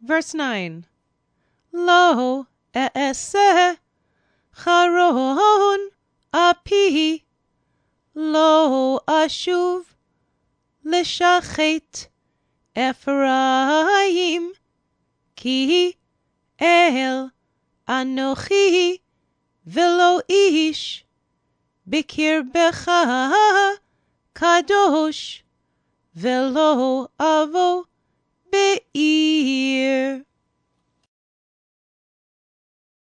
Verse 9. Lo e'eseh charon api, lo ashuv lishachet Ephraim, ki el anochi velo ish bikirbecha kadosh velo avo be'ir.